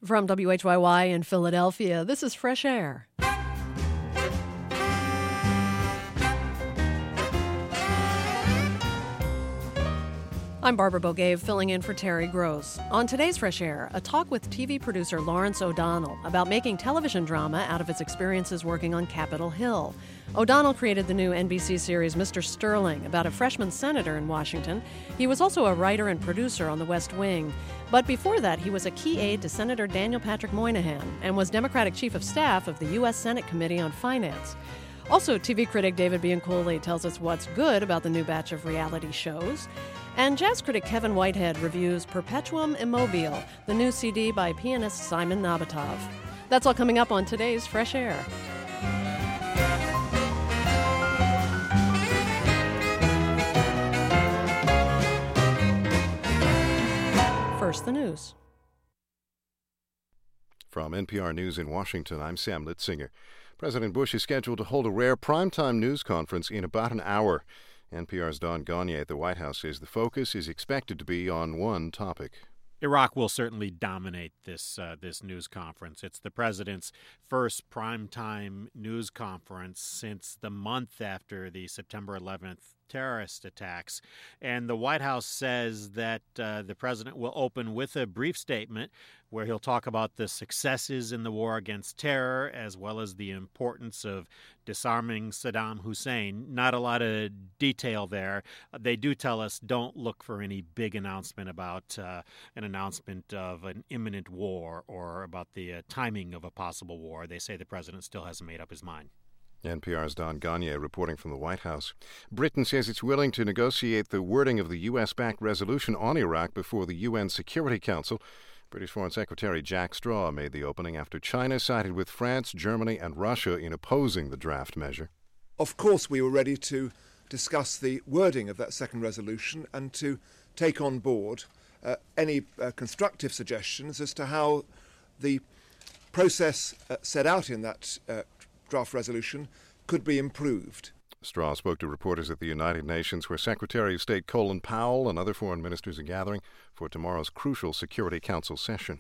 From WHYY in Philadelphia, this is Fresh Air. I'm Barbara Bogaev, filling in for Terry Gross. On today's Fresh Air, a talk with TV producer Lawrence O'Donnell about making television drama out of its experiences working on Capitol Hill. O'Donnell created the new NBC series Mr. Sterling about a freshman senator in Washington. He was also a writer and producer on The West Wing. But before that, he was a key aide to Senator Daniel Patrick Moynihan and was Democratic Chief of Staff of the U.S. Senate Committee on Finance. Also, TV critic David Bianculli tells us what's good about the new batch of reality shows. And jazz critic Kevin Whitehead reviews Perpetuum Immobile, the new CD by pianist Simon Nabatov. That's all coming up on today's Fresh Air. First, the news. From NPR News in Washington, I'm Sam Litzinger. President Bush is scheduled to hold a rare primetime news conference in about an hour. NPR's Don Gagné at the White House says the focus is expected to be on one topic. Iraq will certainly dominate this news conference. It's the president's first primetime news conference since the month after the September 11th terrorist attacks. And the White House says that the president will open with a brief statement where he'll talk about the successes in the war against terror, as well as the importance of disarming Saddam Hussein. Not a lot of detail there. They do tell us don't look for any big announcement about an announcement of an imminent war or about the timing of a possible war. They say the president still hasn't made up his mind. NPR's Don Gagné reporting from the White House. Britain says it's willing to negotiate the wording of the U.S.-backed resolution on Iraq before the UN Security Council. British Foreign Secretary Jack Straw made the opening after China sided with France, Germany, and Russia in opposing the draft measure. Of course, we were ready to discuss the wording of that second resolution and to take on board any constructive suggestions as to how the process set out in that draft resolution could be improved. Straw spoke to reporters at the United Nations, where Secretary of State Colin Powell and other foreign ministers are gathering for tomorrow's crucial Security Council session.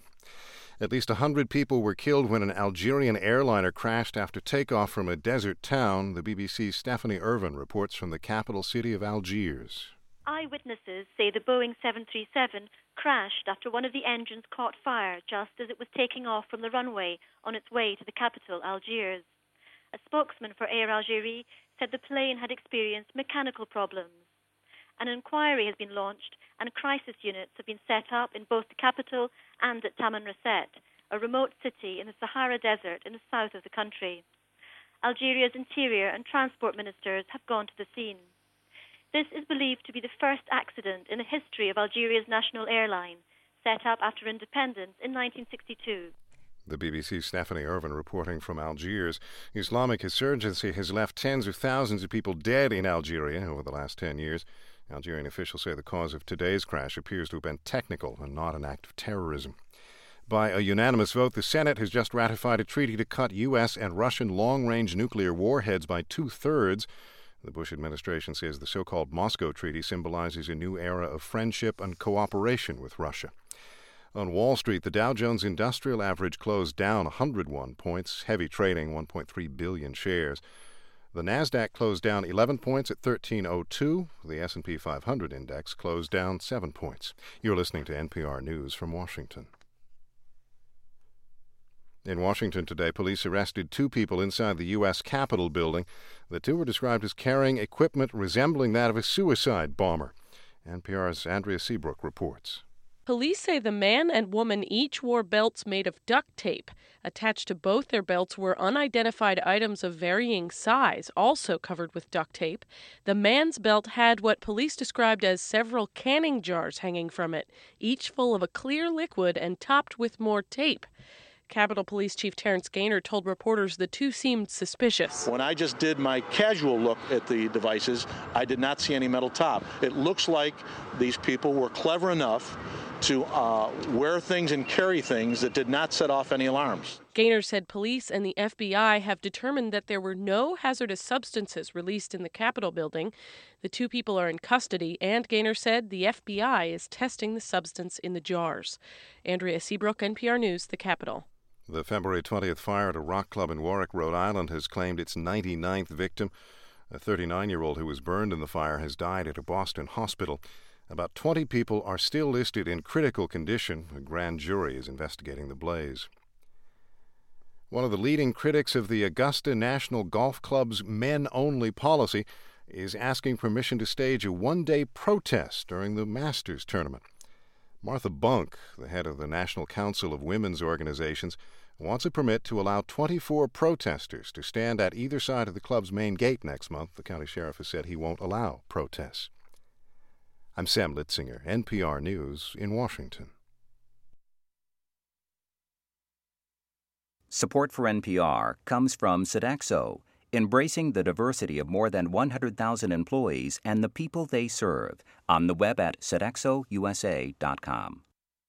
At least 100 people were killed when an Algerian airliner crashed after takeoff from a desert town. The BBC's Stephanie Irvin reports from the capital city of Algiers. Eyewitnesses say the Boeing 737 crashed after one of the engines caught fire just as it was taking off from the runway on its way to the capital, Algiers. A spokesman for Air Algérie said the plane had experienced mechanical problems. An inquiry has been launched and crisis units have been set up in both the capital and at Tamanrasset, a remote city in the Sahara Desert in the south of the country. Algeria's interior and transport ministers have gone to the scene. This is believed to be the first accident in the history of Algeria's national airline, set up after independence in 1962. The BBC's Stephanie Irvin reporting from Algiers. Islamic insurgency has left tens of thousands of people dead in Algeria over the last 10 years. Algerian officials say the cause of today's crash appears to have been technical and not an act of terrorism. By a unanimous vote, the Senate has just ratified a treaty to cut U.S. and Russian long-range nuclear warheads by 2/3. The Bush administration says the so-called Moscow Treaty symbolizes a new era of friendship and cooperation with Russia. On Wall Street, the Dow Jones Industrial Average closed down 101 points, heavy trading 1.3 billion shares. The Nasdaq closed down 11 points at 1302. The S&P 500 index closed down 7 points. You're listening to NPR News from Washington. In Washington today, police arrested 2 people inside the U.S. Capitol building. The 2 were described as carrying equipment resembling that of a suicide bomber. NPR's Andrea Seabrook reports. Police say the man and woman each wore belts made of duct tape. Attached to both their belts were unidentified items of varying size, also covered with duct tape. The man's belt had what police described as several canning jars hanging from it, each full of a clear liquid and topped with more tape. Capitol Police Chief Terrence Gaynor told reporters the 2 seemed suspicious. When I just did my casual look at the devices, I did not see any metal top. It looks like these people were clever enough to wear things and carry things that did not set off any alarms. Gaynor said police and the FBI have determined that there were no hazardous substances released in the Capitol building. The two people are in custody, and Gaynor said the FBI is testing the substance in the jars. Andrea Seabrook, NPR News, the Capitol. The February 20th fire at a rock club in Warwick, Rhode Island, has claimed its 99th victim. A 39-year-old who was burned in the fire has died at a Boston hospital. About 20 people are still listed in critical condition. A grand jury is investigating the blaze. One of the leading critics of the Augusta National Golf Club's men-only policy is asking permission to stage a one-day protest during the Masters tournament. Martha Bunk, the head of the National Council of Women's Organizations, wants a permit to allow 24 protesters to stand at either side of the club's main gate next month. The county sheriff has said he won't allow protests. I'm Sam Litzinger, NPR News in Washington. Support for NPR comes from Sodexo, embracing the diversity of more than 100,000 employees and the people they serve, on the web at sodexousa.com.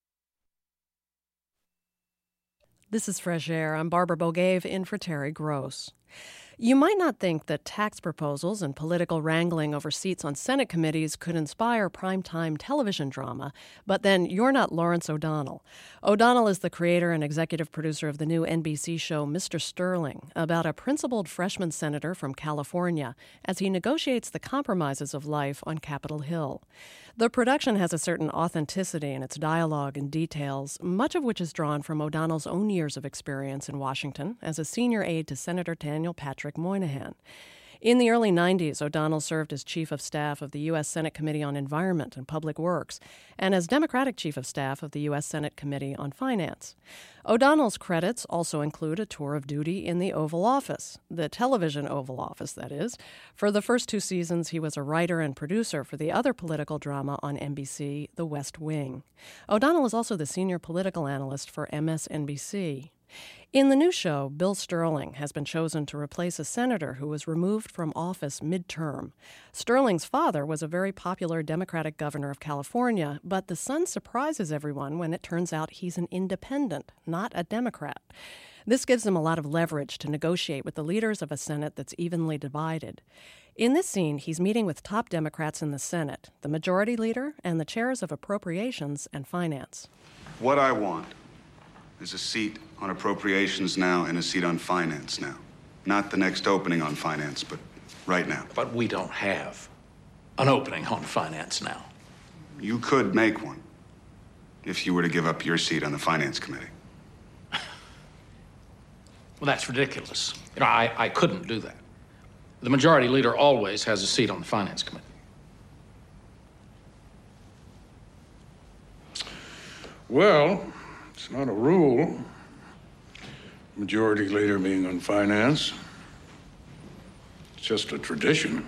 This is Fresh Air. I'm Barbara Bogave in for Terry Gross. You might not think that tax proposals and political wrangling over seats on Senate committees could inspire primetime television drama, but then you're not Lawrence O'Donnell. O'Donnell is the creator and executive producer of the new NBC show Mr. Sterling, about a principled freshman senator from California as he negotiates the compromises of life on Capitol Hill. The production has a certain authenticity in its dialogue and details, much of which is drawn from O'Donnell's own years of experience in Washington as a senior aide to Senator Daniel Patrick Moynihan. In the early 90s, O'Donnell served as chief of staff of the U.S. Senate Committee on Environment and Public Works and as Democratic chief of staff of the U.S. Senate Committee on Finance. O'Donnell's credits also include a tour of duty in the Oval Office, the television Oval Office, that is. For the first 2 seasons, he was a writer and producer for the other political drama on NBC, The West Wing. O'Donnell is also the senior political analyst for MSNBC. In the new show, Bill Sterling has been chosen to replace a senator who was removed from office midterm. Sterling's father was a very popular Democratic governor of California, but the son surprises everyone when it turns out he's an independent, not a Democrat. This gives him a lot of leverage to negotiate with the leaders of a Senate that's evenly divided. In this scene, he's meeting with top Democrats in the Senate, the Majority Leader and the chairs of Appropriations and Finance. What I want is a seat on Appropriations now and a seat on Finance now. Not the next opening on Finance, but right now. But we don't have an opening on Finance now. You could make one if you were to give up your seat on the Finance Committee. Well, that's ridiculous. You know, I couldn't do that. The Majority Leader always has a seat on the Finance Committee. Well, it's not a rule. Majority Leader being on Finance. It's just a tradition.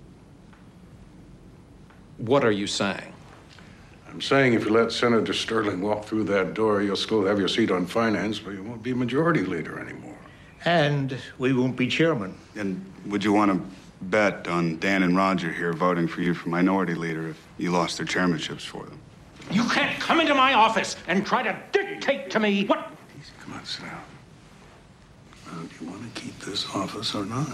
What are you saying? I'm saying if you let Senator Sterling walk through that door, you'll still have your seat on Finance, but you won't be Majority Leader anymore. And we won't be chairman. And would you want to bet on Dan and Roger here voting for you for Minority Leader if you lost their chairmanships for them? You can't come into my office and try to dictate to me what... Easy, come on, sit down. Now, do you want to keep this office or not?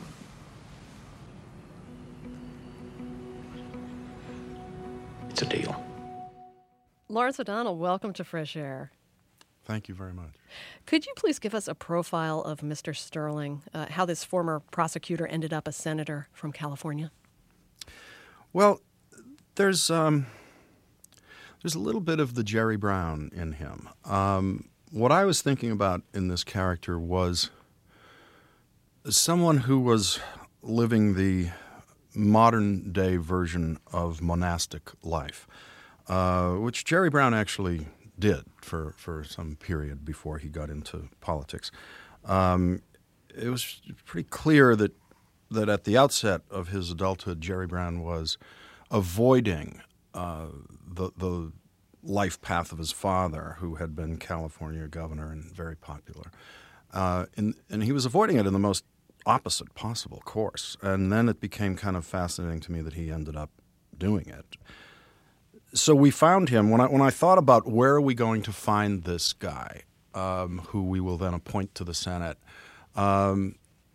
It's a deal. Lawrence O'Donnell, welcome to Fresh Air. Thank you very much. Could you please give us a profile of Mr. Sterling, how this former prosecutor ended up a senator from California? Well, there's a little bit of the Jerry Brown in him. What I was thinking about in this character was someone who was living the modern-day version of monastic life, which Jerry Brown actually did for some period before he got into politics. It was pretty clear that at the outset of his adulthood, Jerry Brown was avoiding the life path of his father, who had been California governor and very popular. And he was avoiding it in the most opposite possible course. And then it became kind of fascinating to me that he ended up doing it. so we found him. When I thought about where are we going to find this guy, who we will then appoint to the Senate, I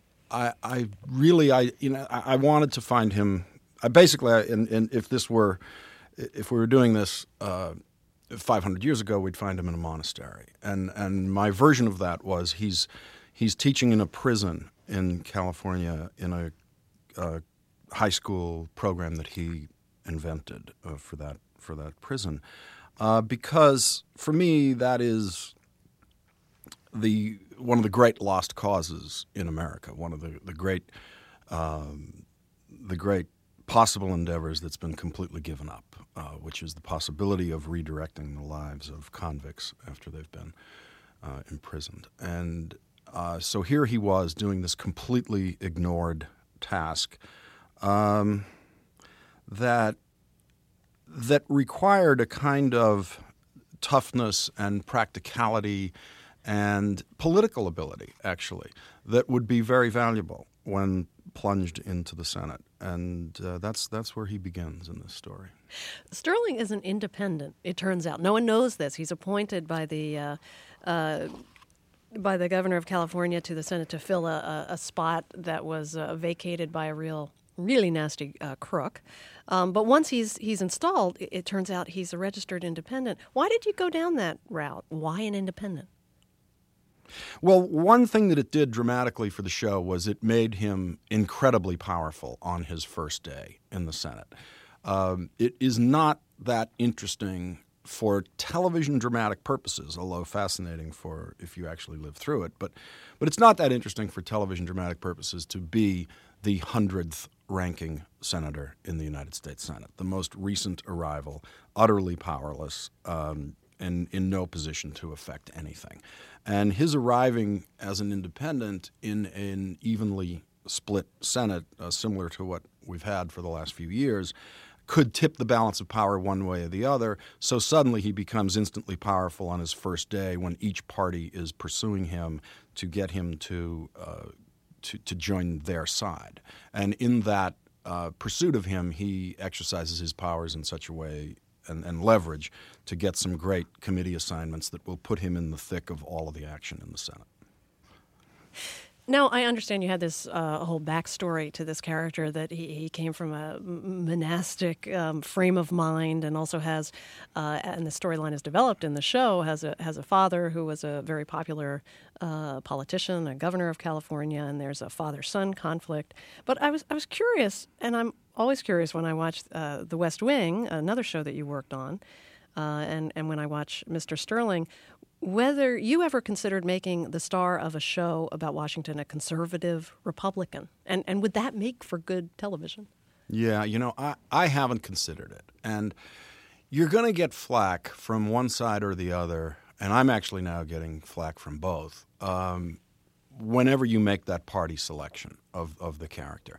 wanted to find him. If we were doing this 500 years ago, we'd find him in a monastery. And my version of that was he's teaching in a prison in California in a high school program that he invented for that prison, because for me that is one of the great lost causes in America, one of the great possible endeavors that's been completely given up, which is the possibility of redirecting the lives of convicts after they've been imprisoned. And so here he was doing this completely ignored task that required a kind of toughness and practicality and political ability, actually, that would be very valuable when plunged into the Senate. And that's where he begins in this story. Sterling is an independent, it turns out. No one knows this. He's appointed by the governor of California to the Senate to fill a spot that was vacated by a really nasty crook. But once he's installed, it turns out he's a registered independent. Why did you go down that route? Why an independent? Well, one thing that it did dramatically for the show was it made him incredibly powerful on his first day in the Senate. It is not that interesting for television dramatic purposes, although fascinating for if you actually live through it. But it's not that interesting for television dramatic purposes to be the 100th ranking senator in the United States Senate, the most recent arrival, utterly powerless, and in no position to affect anything. And his arriving as an independent in an evenly split Senate, similar to what we've had for the last few years, could tip the balance of power one way or the other. So suddenly he becomes instantly powerful on his first day when each party is pursuing him to get him to join their side. And in that pursuit of him, he exercises his powers in such a way and leverage to get some great committee assignments that will put him in the thick of all of the action in the Senate. Now, I understand you had this whole backstory to this character, that he came from a monastic frame of mind, and also has, and the storyline is developed in the show, has a father who was a very popular politician, a governor of California, and there's a father-son conflict. But I was curious, and I'm always curious when I watch The West Wing, another show that you worked on, and when I watch Mr. Sterling, whether you ever considered making the star of a show about Washington a conservative Republican, and would that make for good television? Yeah, I haven't considered it. And you're going to get flack from one side or the other, and I'm actually now getting flack from both, whenever you make that party selection of the character.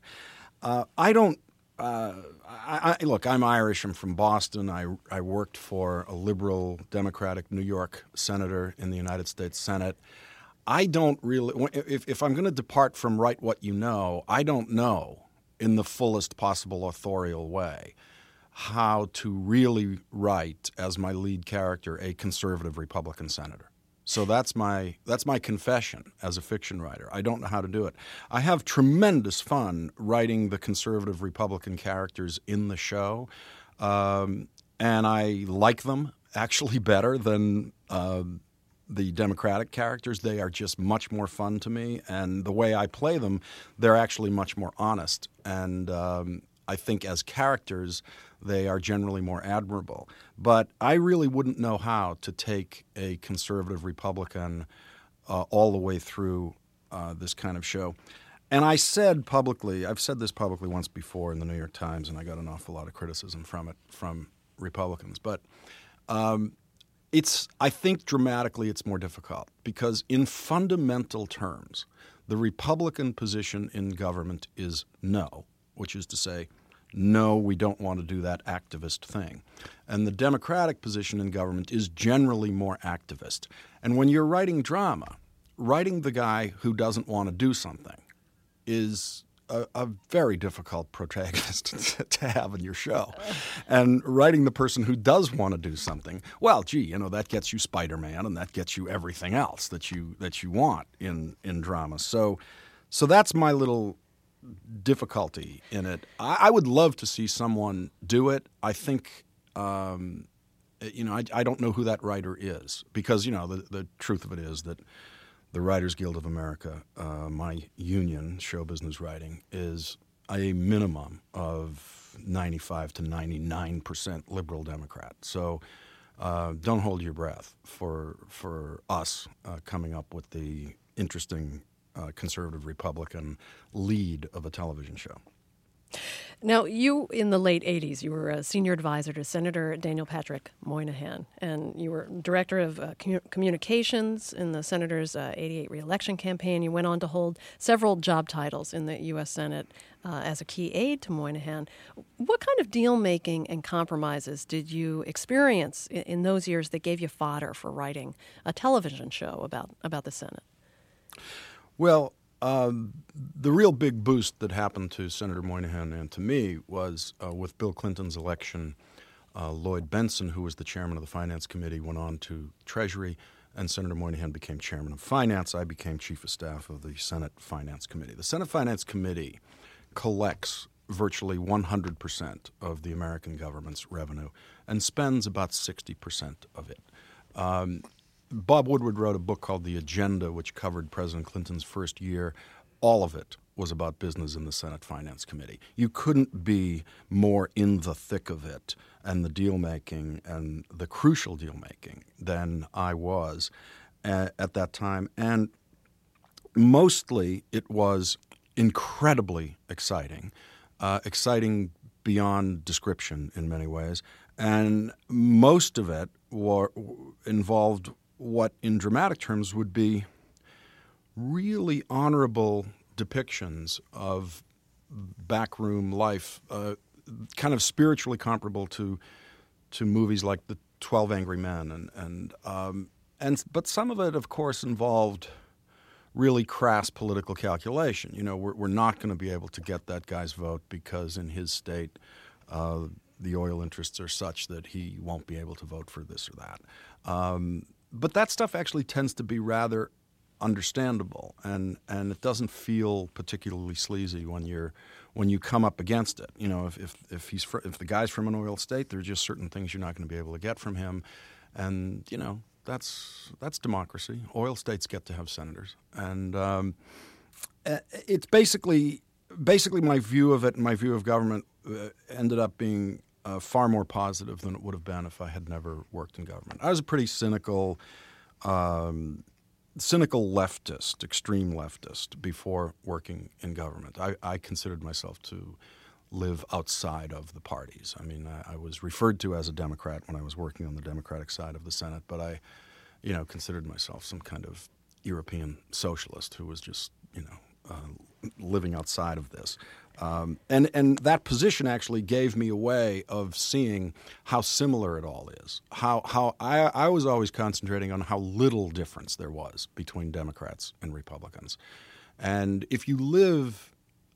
Look, I'm Irish. I'm from Boston. I worked for a liberal Democratic New York senator in the United States Senate. I don't really, if I'm going to depart from write what you know, I don't know in the fullest possible authorial way how to really write as my lead character a conservative Republican senator. So that's my confession as a fiction writer. I don't know how to do it. I have tremendous fun writing the conservative Republican characters in the show, and I like them actually better than the Democratic characters. They are just much more fun to me, and the way I play them, they're actually much more honest. And I think as characters, they are generally more admirable. But I really wouldn't know how to take a conservative Republican all the way through this kind of show. And I've said this publicly once before in the New York Times, and I got an awful lot of criticism from it from Republicans. But I think dramatically it's more difficult because in fundamental terms, the Republican position in government is no, which is to say, no, we don't want to do that activist thing. And the Democratic position in government is generally more activist. And when you're writing drama, writing the guy who doesn't want to do something is a very difficult protagonist to have in your show. And writing the person who does want to do something, well, gee, that gets you Spider-Man and that gets you everything else that you want in drama. So that's my little difficulty in it. I would love to see someone do it. I think, I don't know who that writer is because, the truth of it is that the Writers Guild of America, my union, show business writing, is a minimum of 95 to 99% liberal Democrat. So don't hold your breath for us coming up with the interesting conservative Republican lead of a television show. Now, you, in the late 80s, you were a senior advisor to Senator Daniel Patrick Moynihan, and you were director of communications in the senator's 88 reelection campaign. You went on to hold several job titles in the U.S. Senate as a key aide to Moynihan. What kind of deal-making and compromises did you experience in those years that gave you fodder for writing a television show about the Senate? Well, the real big boost that happened to Senator Moynihan and to me was with Bill Clinton's election. Lloyd Benson, who was the chairman of the Finance Committee, went on to Treasury, and Senator Moynihan became chairman of Finance. I became chief of staff of the Senate Finance Committee. The Senate Finance Committee collects virtually 100% of the American government's revenue and spends about 60% of it. Bob Woodward wrote a book called The Agenda, which covered President Clinton's first year. All of it was about business in the Senate Finance Committee. You couldn't be more in the thick of it and the deal-making and the crucial deal-making than I was at that time. And mostly it was incredibly exciting, exciting beyond description in many ways. And most of it involved what in dramatic terms would be really honorable depictions of backroom life, kind of spiritually comparable to movies like The 12 Angry Men, but some of it, of course, involved really crass political calculation. We're not going to be able to get that guy's vote because in his state the oil interests are such that he won't be able to vote for this or that. But that stuff actually tends to be rather understandable, and it doesn't feel particularly sleazy when you come up against it. If the guy's from an oil state, there are just certain things you're not going to be able to get from him, and that's democracy. Oil states get to have senators, and it's basically my view of it and my view of government ended up being far more positive than it would have been if I had never worked in government. I was a pretty cynical leftist, extreme leftist, before working in government. I considered myself to live outside of the parties. I mean, I was referred to as a Democrat when I was working on the Democratic side of the Senate, but I, considered myself some kind of European socialist who was just, living outside of this. And that position actually gave me a way of seeing how similar it all is. How I was always concentrating on how little difference there was between Democrats and Republicans. And if you live,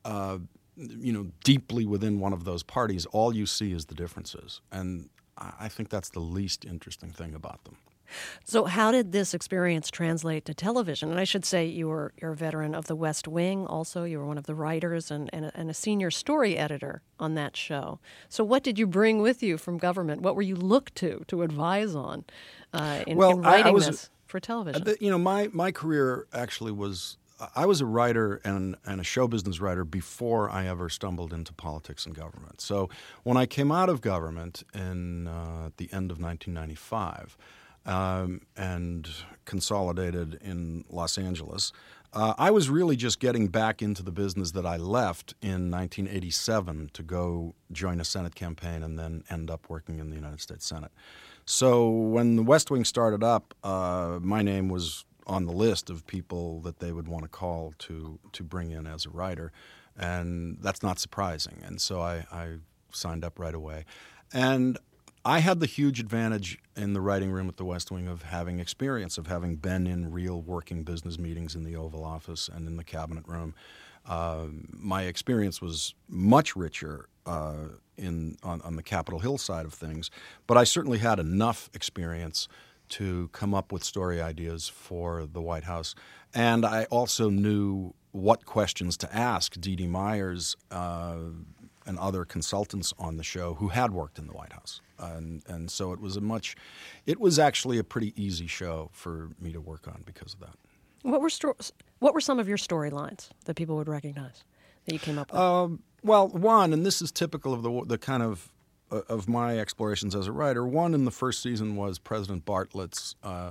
deeply within one of those parties, all you see is the differences. And I think that's the least interesting thing about them. So how did this experience translate to television? And I should say you're a veteran of The West Wing also. You were one of the writers and a senior story editor on that show. So what did you bring with you from government? What were you looked to advise on in writing this for television? My career actually was I was a writer and a show business writer before I ever stumbled into politics and government. So when I came out of government in the end of 1995, and consolidated in Los Angeles, I was really just getting back into the business that I left in 1987 to go join a Senate campaign and then end up working in the United States Senate. So when the West Wing started up, my name was on the list of people that they would want to call to bring in as a writer, and that's not surprising. And so I signed up right away. And I had the huge advantage in the writing room at the West Wing of having experience, of having been in real working business meetings in the Oval Office and in the cabinet room. My experience was much richer on the Capitol Hill side of things, but I certainly had enough experience to come up with story ideas for the White House. And I also knew what questions to ask Dee Dee Myers and other consultants on the show who had worked in the White House. And so it was actually a pretty easy show for me to work on because of that. What were some of your storylines that people would recognize that you came up with? Well, one, and this is typical of the kind of my explorations as a writer. One in the first season was President Bartlett's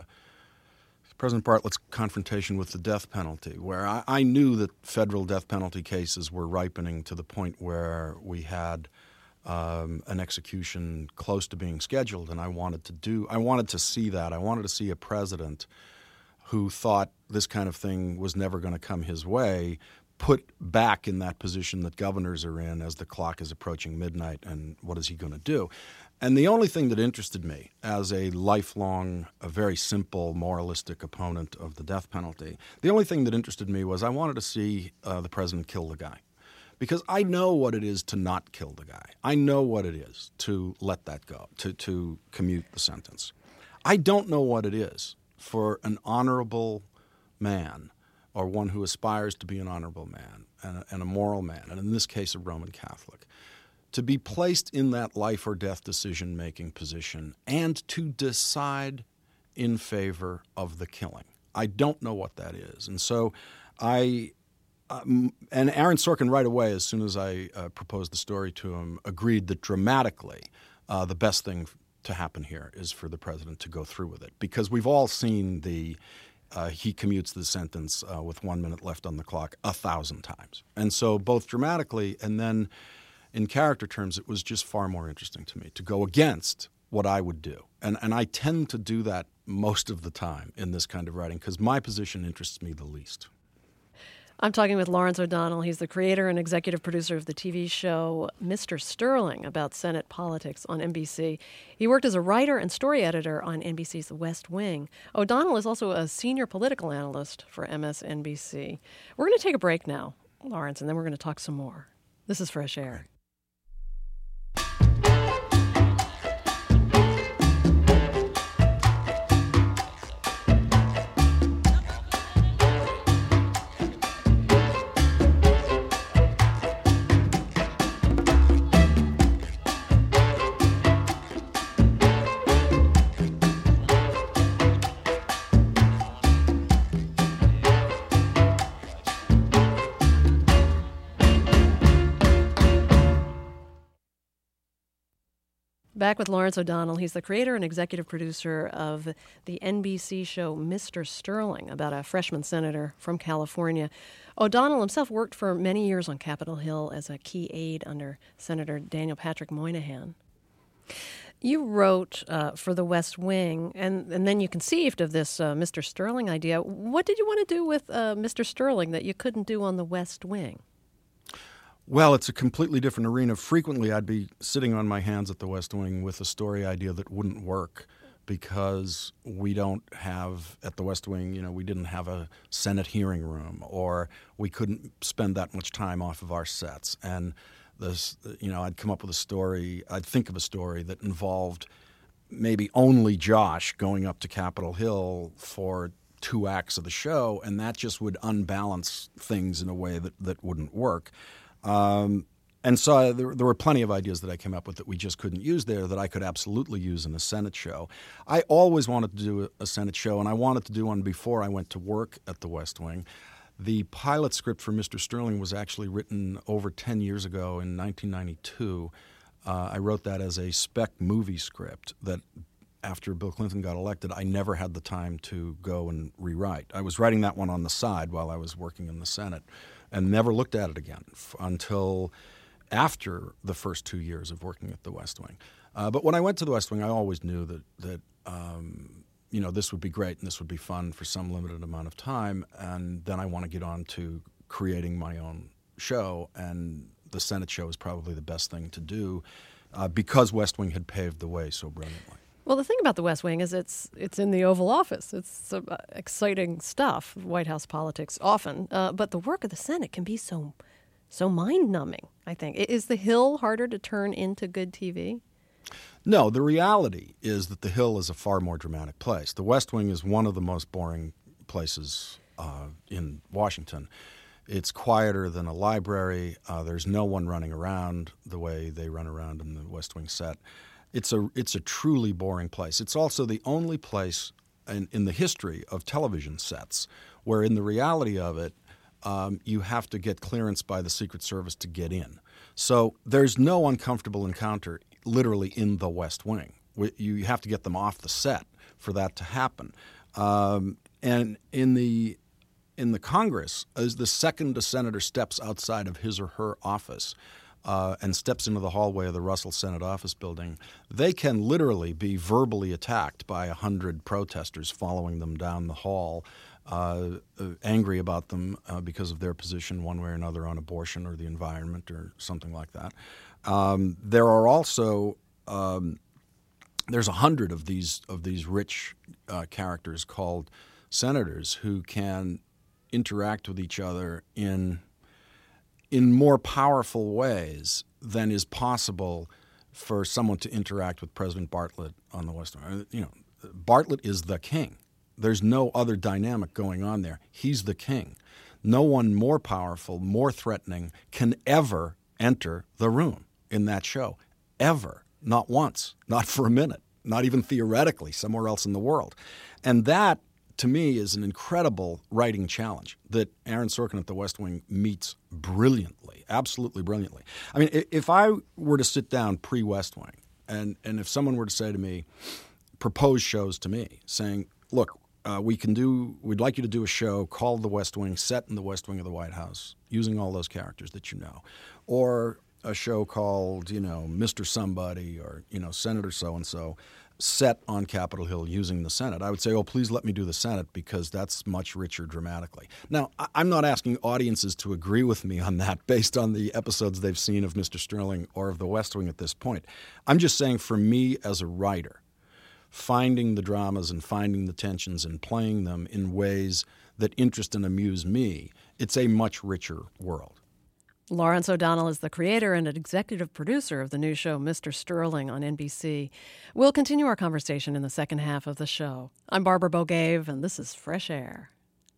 confrontation with the death penalty, where I knew that federal death penalty cases were ripening to the point where we had an execution close to being scheduled, and I wanted to see that. I wanted to see a president who thought this kind of thing was never going to come his way put back in that position that governors are in as the clock is approaching midnight, and what is he going to do? And the only thing that interested me as a lifelong, a very simple, moralistic opponent of the death penalty, the only thing that interested me was I wanted to see the president kill the guy. Because I know what it is to not kill the guy. I know what it is to let that go, to commute the sentence. I don't know what it is for an honorable man, or one who aspires to be an honorable man and a moral man, and in this case a Roman Catholic, to be placed in that life or death decision-making position and to decide in favor of the killing. I don't know what that is. And so and Aaron Sorkin right away, as soon as I proposed the story to him, agreed that dramatically the best thing to happen here is for the president to go through with it. Because we've all seen he commutes the sentence with 1 minute left on the clock 1,000 times. And so both dramatically and then in character terms, it was just far more interesting to me to go against what I would do. And I tend to do that most of the time in this kind of writing because my position interests me the least. I'm talking with Lawrence O'Donnell. He's the creator and executive producer of the TV show Mr. Sterling about Senate politics on NBC. He worked as a writer and story editor on NBC's The West Wing. O'Donnell is also a senior political analyst for MSNBC. We're going to take a break now, Lawrence, and then we're going to talk some more. This is Fresh Air. Back with Lawrence O'Donnell. He's the creator and executive producer of the NBC show Mr. Sterling about a freshman senator from California. O'Donnell himself worked for many years on Capitol Hill as a key aide under Senator Daniel Patrick Moynihan. You wrote for The West Wing, and then you conceived of this Mr. Sterling idea. What did you want to do with Mr. Sterling that you couldn't do on The West Wing? Well, it's a completely different arena. Frequently, I'd be sitting on my hands at the West Wing with a story idea that wouldn't work because we don't have, at the West Wing, we didn't have a Senate hearing room, or we couldn't spend that much time off of our sets. And I'd come up with a story, I'd think of a story that involved maybe only Josh going up to Capitol Hill for 2 acts of the show, and that just would unbalance things in a way that wouldn't work. And so there were plenty of ideas that I came up with that we just couldn't use there that I could absolutely use in a Senate show. I always wanted to do a Senate show, and I wanted to do one before I went to work at the West Wing. The pilot script for Mr. Sterling was actually written over 10 years ago in 1992. I wrote that as a spec movie script that after Bill Clinton got elected, I never had the time to go and rewrite. I was writing that one on the side while I was working in the Senate and never looked at it again until after the first 2 years of working at the West Wing. But when I went to the West Wing, I always knew that this would be great and this would be fun for some limited amount of time, and then I want to get on to creating my own show, and the Senate show is probably the best thing to do because West Wing had paved the way so brilliantly. Well, the thing about the West Wing is it's in the Oval Office. It's some exciting stuff, White House politics often. But the work of the Senate can be so mind-numbing, I think. Is the Hill harder to turn into good TV? No, the reality is that the Hill is a far more dramatic place. The West Wing is one of the most boring places in Washington. It's quieter than a library. There's no one running around the way they run around in the West Wing set. It's a truly boring place. It's also the only place in the history of television sets where, in the reality of it, you have to get clearance by the Secret Service to get in. So there's no uncomfortable encounter literally in the West Wing. You have to get them off the set for that to happen. And in the Congress, as the second a senator steps outside of his or her office and steps into the hallway of the Russell Senate Office Building, they can literally be verbally attacked by 100 protesters following them down the hall, angry about them because of their position one way or another on abortion or the environment or something like that. There are also there's 100 of these rich characters called senators who can interact with each other in more powerful ways than is possible for someone to interact with President Bartlett on the West Wing. You know, Bartlett is the king. There's no other dynamic going on there. He's the king. No one more powerful, more threatening can ever enter the room in that show. Ever. Not once. Not for a minute. Not even theoretically somewhere else in the world. And that, to me, is an incredible writing challenge that Aaron Sorkin at the West Wing meets brilliantly, absolutely brilliantly. I mean, if I were to sit down pre-West Wing and if someone were to say to me, propose shows to me, saying, look, we'd like you to do a show called The West Wing, set in the West Wing of the White House, using all those characters that you know, or a show called, Mr. Somebody or, Senator so-and-so, set on Capitol Hill using the Senate. I would say, please let me do the Senate because that's much richer dramatically. Now, I'm not asking audiences to agree with me on that based on the episodes they've seen of Mr. Sterling or of The West Wing at this point. I'm just saying for me as a writer, finding the dramas and finding the tensions and playing them in ways that interest and amuse me, it's a much richer world. Lawrence O'Donnell is the creator and executive producer of the new show Mr. Sterling on NBC. We'll continue our conversation in the second half of the show. I'm Barbara Bogave, and this is Fresh Air.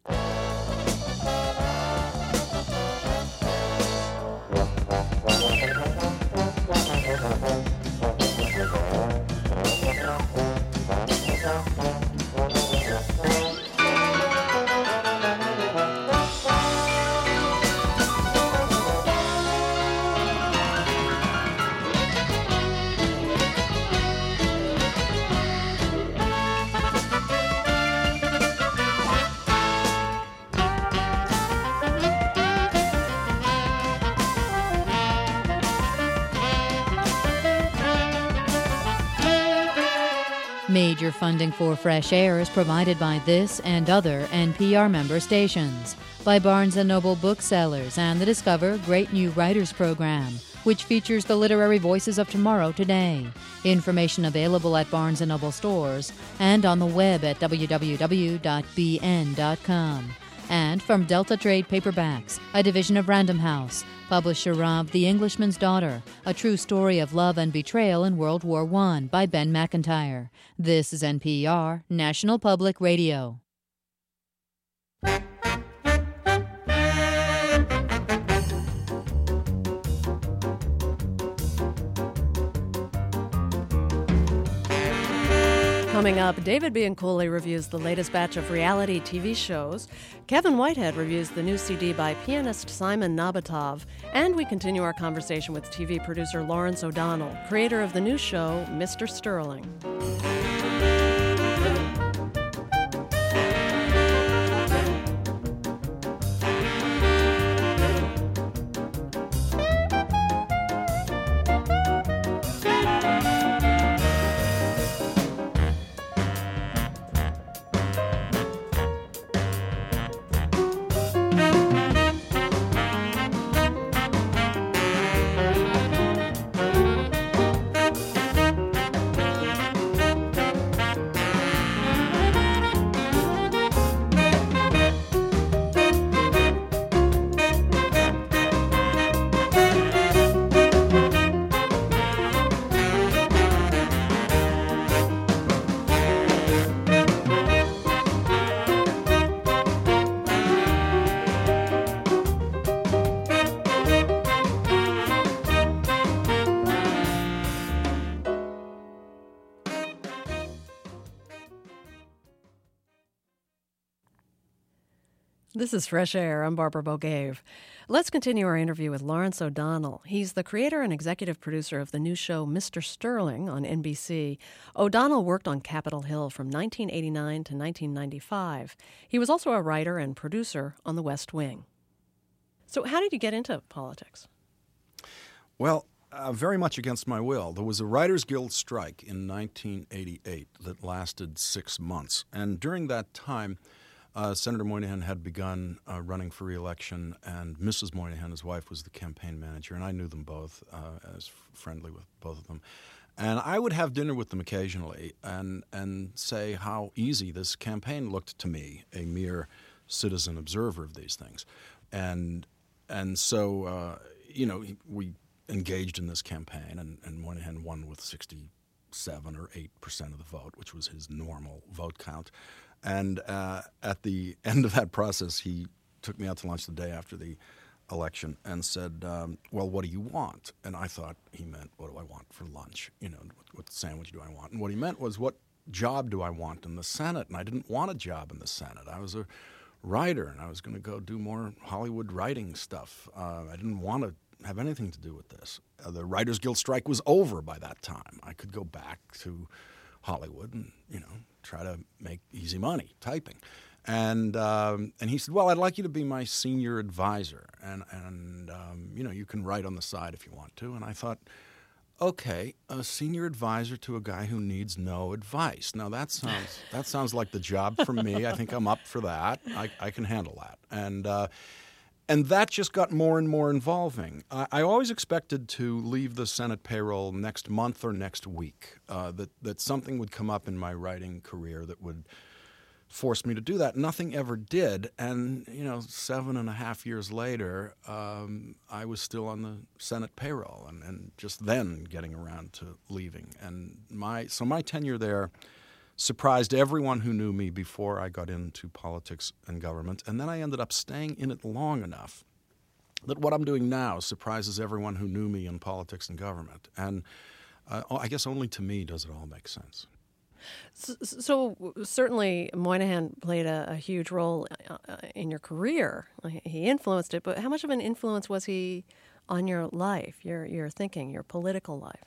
Major funding for Fresh Air is provided by this and other NPR member stations, by Barnes & Noble Booksellers and the Discover Great New Writers program, which features the literary voices of tomorrow today. Information available at Barnes & Noble stores and on the web at www.bn.com. And from Delta Trade Paperbacks, a division of Random House, publisher of The Englishman's Daughter, a true story of love and betrayal in World War I by Ben McIntyre. This is NPR, National Public Radio. Coming up, David Bianculli reviews the latest batch of reality TV shows. Kevin Whitehead reviews the new CD by pianist Simon Nabokov. And we continue our conversation with TV producer Lawrence O'Donnell, creator of the new show Mr. Sterling. This is Fresh Air. I'm Barbara Bogave. Let's continue our interview with Lawrence O'Donnell. He's the creator and executive producer of the new show Mr. Sterling on NBC. O'Donnell worked on Capitol Hill from 1989 to 1995. He was also a writer and producer on The West Wing. So how did you get into politics? Well, very much against my will. There was a Writers Guild strike in 1988 that lasted 6 months. And during that time, Senator Moynihan had begun running for re-election, and Mrs. Moynihan, his wife, was the campaign manager, and I knew them both. I was friendly with both of them. And I would have dinner with them occasionally and say how easy this campaign looked to me, a mere citizen observer of these things. And so, we engaged in this campaign, and Moynihan won with 67 or 8% of the vote, which was his normal vote count. And at the end of that process, he took me out to lunch the day after the election and said, well, what do you want? And I thought he meant, what do I want for lunch? What sandwich do I want? And what he meant was, what job do I want in the Senate? And I didn't want a job in the Senate. I was a writer, and I was going to go do more Hollywood writing stuff. I didn't want to have anything to do with this. The Writers Guild strike was over by that time. I could go back to Hollywood and, try to make easy money typing. And he said, well, I'd like you to be my senior advisor. And you can write on the side if you want to. And I thought, okay, a senior advisor to a guy who needs no advice. Now, that sounds like the job for me. I think I'm up for that. I can handle that. And that just got more and more involving. I always expected to leave the Senate payroll next month or next week, that something would come up in my writing career that would force me to do that. Nothing ever did. And, 7.5 years later, I was still on the Senate payroll and just then getting around to leaving. And my tenure there surprised everyone who knew me before I got into politics and government. And then I ended up staying in it long enough that what I'm doing now surprises everyone who knew me in politics and government. And I guess only to me does it all make sense. So certainly Moynihan played a huge role in your career. He influenced it, but how much of an influence was he on your life, your thinking, your political life?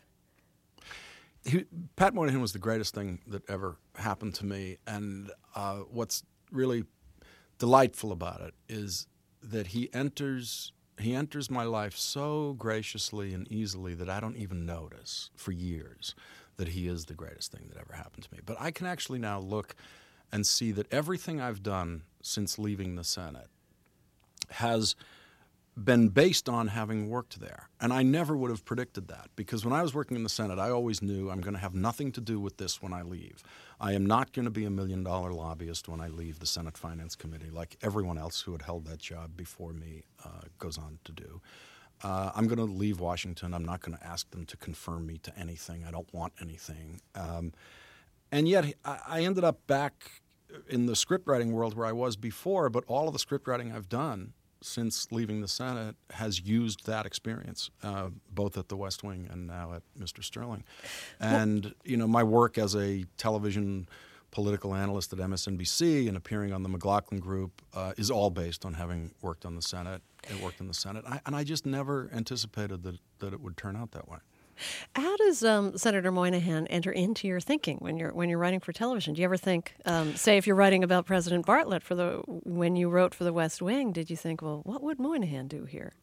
Pat Moynihan was the greatest thing that ever happened to me, and what's really delightful about it is that he enters my life so graciously and easily that I don't even notice for years that he is the greatest thing that ever happened to me. But I can actually now look and see that everything I've done since leaving the Senate has been based on having worked there. And I never would have predicted that, because when I was working in the Senate, I always knew I'm going to have nothing to do with this when I leave. I am not going to be $1 million lobbyist when I leave the Senate Finance Committee, like everyone else who had held that job before me goes on to do. I'm going to leave Washington. I'm not going to ask them to confirm me to anything. I don't want anything. And yet I ended up back in the scriptwriting world where I was before, but all of the scriptwriting I've done since leaving the Senate has used that experience, both at the West Wing and now at Mr. Sterling. And, my work as a television political analyst at MSNBC and appearing on the McLaughlin Group is all based on having worked on the Senate. Worked in the Senate. And I just never anticipated that it would turn out that way. How does Senator Moynihan enter into your thinking when you're writing for television? Do you ever think, say, if you're writing about President Bartlett when you wrote for the West Wing, did you think, well, what would Moynihan do here?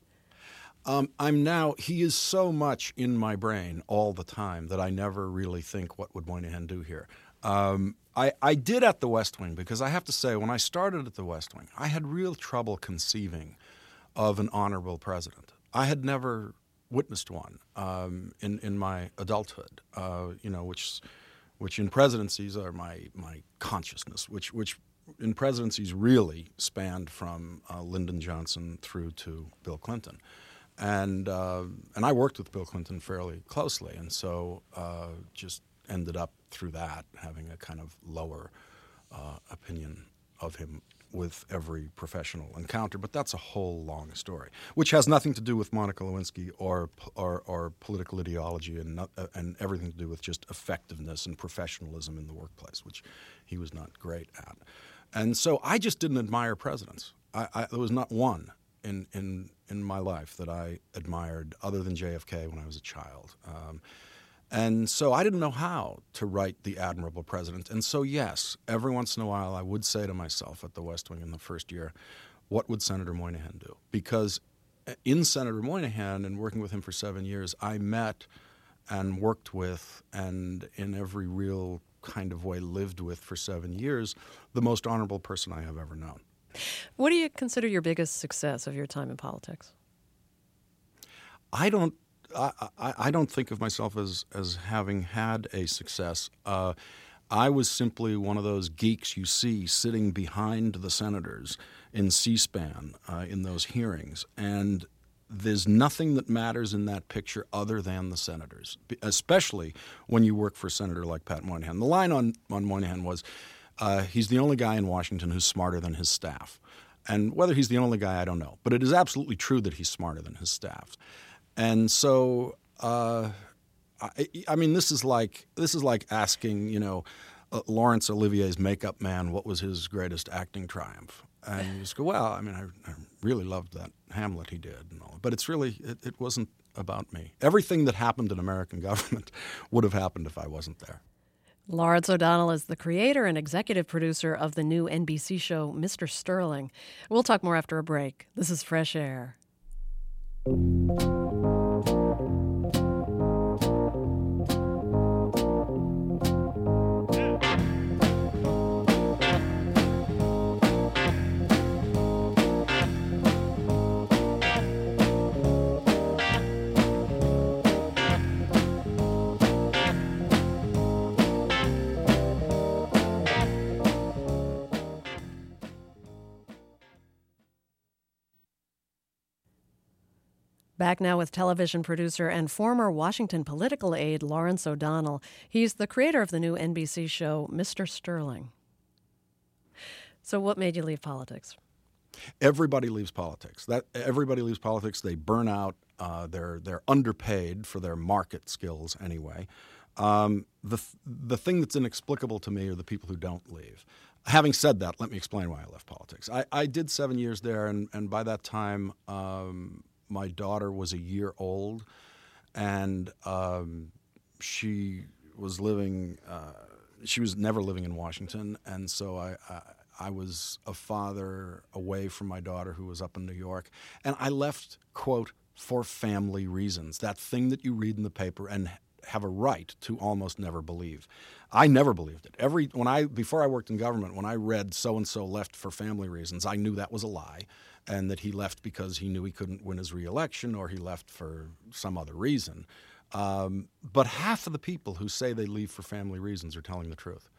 He is so much in my brain all the time that I never really think, what would Moynihan do here? I did at the West Wing, because I have to say, when I started at the West Wing, I had real trouble conceiving of an honorable president. I had never witnessed one in my adulthood, which in presidencies are my consciousness, which in presidencies really spanned from Lyndon Johnson through to Bill Clinton. And I worked with Bill Clinton fairly closely, and so just ended up through that having a kind of lower opinion of him with every professional encounter. But that's a whole long story, which has nothing to do with Monica Lewinsky or political ideology and everything to do with just effectiveness and professionalism in the workplace, which he was not great at. And so I just didn't admire presidents. there was not one in my life that I admired other than JFK when I was a child. And so I didn't know how to write The Admirable President. And so, yes, every once in a while I would say to myself at the West Wing in the first year, what would Senator Moynihan do? Because in Senator Moynihan and working with him for 7 years, I met and worked with and in every real kind of way lived with for 7 years the most honorable person I have ever known. What do you consider your biggest success of your time in politics? I don't think of myself as having had a success. I was simply one of those geeks you see sitting behind the senators in C-SPAN in those hearings, and there's nothing that matters in that picture other than the senators, especially when you work for a senator like Pat Moynihan. The line on Moynihan was, he's the only guy in Washington who's smarter than his staff. And whether he's the only guy, I don't know. But it is absolutely true that he's smarter than his staff. And so, I mean, this is like asking, Laurence Olivier's makeup man what was his greatest acting triumph. And you just go, well, I mean, I really loved that Hamlet he did and all. But it's really, it wasn't about me. Everything that happened in American government would have happened if I wasn't there. Lawrence O'Donnell is the creator and executive producer of the new NBC show, Mr. Sterling. We'll talk more after a break. This is Fresh Air. Back now with television producer and former Washington political aide Lawrence O'Donnell. He's the creator of the new NBC show, Mr. Sterling. So what made you leave politics? Everybody leaves politics. Everybody leaves politics. They burn out. They're underpaid for their market skills anyway. The thing that's inexplicable to me are the people who don't leave. Having said that, let me explain why I left politics. I did 7 years there, and by that time, my daughter was a year old, and she was living. She was never living in Washington, and so I was a father away from my daughter who was up in New York, and I left, quote, for family reasons. That thing that you read in the paper and have a right to almost never believe. I never believed it. Before I worked in government, when I read so-and-so left for family reasons, I knew that was a lie, and that he left because he knew he couldn't win his re-election, or he left for some other reason. But half of the people who say they leave for family reasons are telling the truth.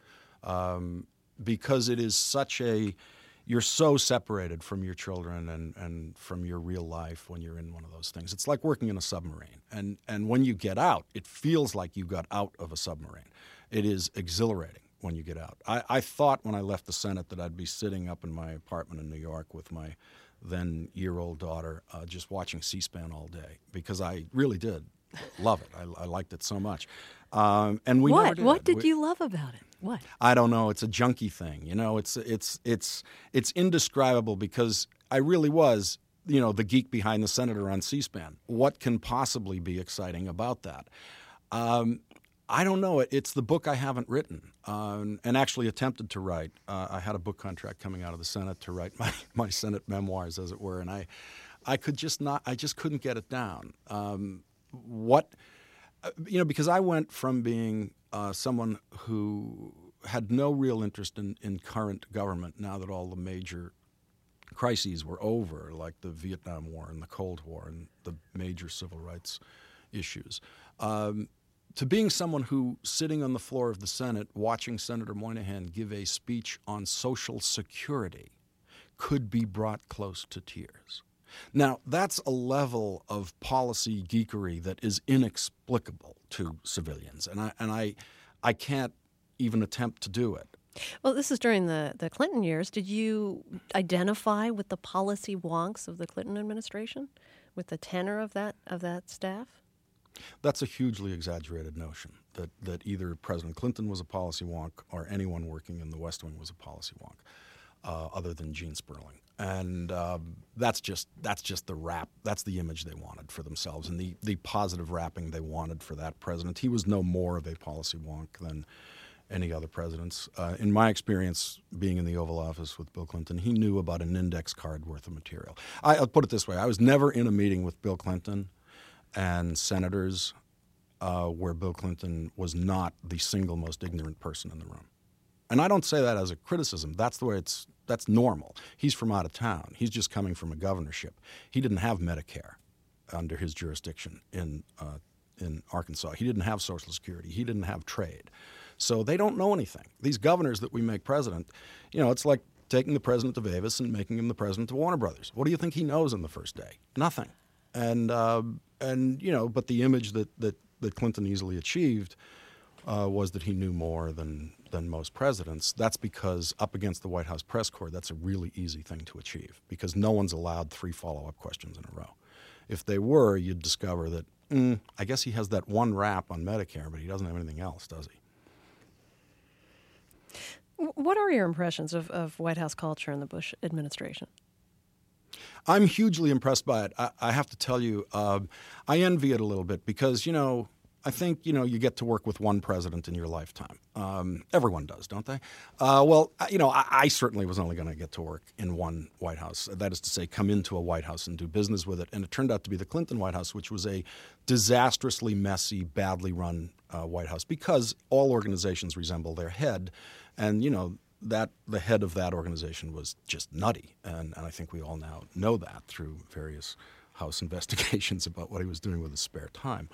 Because it is you're so separated from your children and from your real life when you're in one of those things. It's like working in a submarine. And when you get out, it feels like you got out of a submarine. It is exhilarating when you get out. I thought when I left the Senate that I'd be sitting up in my apartment in New York with my then-year-old daughter just watching C-SPAN all day, because I really did love it. I liked it so much. And we never did. What did you love about it? What? I don't know. It's a junkie thing. It's indescribable, because I really was, the geek behind the senator on C-SPAN. What can possibly be exciting about that? I don't know. It's the book I haven't written and actually attempted to write. I had a book contract coming out of the Senate to write my Senate memoirs, as it were, and I just couldn't get it down. Because I went from being someone who had no real interest in current government now that all the major crises were over, like the Vietnam War and the Cold War and the major civil rights issues, to being someone who, sitting on the floor of the Senate, watching Senator Moynihan give a speech on Social Security, could be brought close to tears. Now, that's a level of policy geekery that is inexplicable to civilians, and I can't even attempt to do it. Well, this is during the Clinton years. Did you identify with the policy wonks of the Clinton administration, with the tenor of that staff? That's a hugely exaggerated notion, that either President Clinton was a policy wonk or anyone working in the West Wing was a policy wonk. other than Gene Sperling. And that's just the rap. That's the image they wanted for themselves, and the positive wrapping they wanted for that president. He was no more of a policy wonk than any other presidents. In my experience, being in the Oval Office with Bill Clinton, he knew about an index card worth of material. I'll put it this way. I was never in a meeting with Bill Clinton and senators where Bill Clinton was not the single most ignorant person in the room. And I don't say that as a criticism. That's the way that's normal. He's from out of town. He's just coming from a governorship. He didn't have Medicare under his jurisdiction in Arkansas. He didn't have Social Security. He didn't have trade. So they don't know anything. These governors that we make president, it's like taking the president of Avis and making him the president of Warner Brothers. What do you think he knows on the first day? Nothing. And but the image that Clinton easily achieved was that he knew more than most presidents. That's because up against the White House press corps, that's a really easy thing to achieve because no one's allowed 3 follow-up questions in a row. If they were, you'd discover that, I guess he has that one rap on Medicare, but he doesn't have anything else, does he? What are your impressions of White House culture in the Bush administration? I'm hugely impressed by it. I have to tell you, I envy it a little bit because, I think, you get to work with one president in your lifetime. Everyone does, don't they? I certainly was only going to get to work in one White House. That is to say, come into a White House and do business with it. And it turned out to be the Clinton White House, which was a disastrously messy, badly run White House because all organizations resemble their head. And, that the head of that organization was just nutty. And I think we all now know that through various House investigations about what he was doing with his spare time.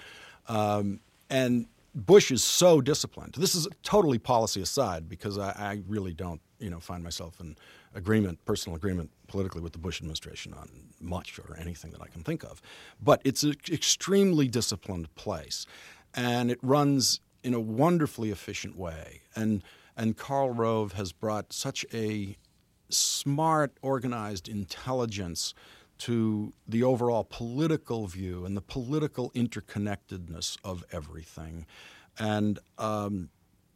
And Bush is so disciplined. This is totally policy aside because I really don't, find myself in personal agreement politically with the Bush administration on much or anything that I can think of. But it's an extremely disciplined place, and it runs in a wonderfully efficient way. And Karl Rove has brought such a smart, organized intelligence to the overall political view and the political interconnectedness of everything. And, and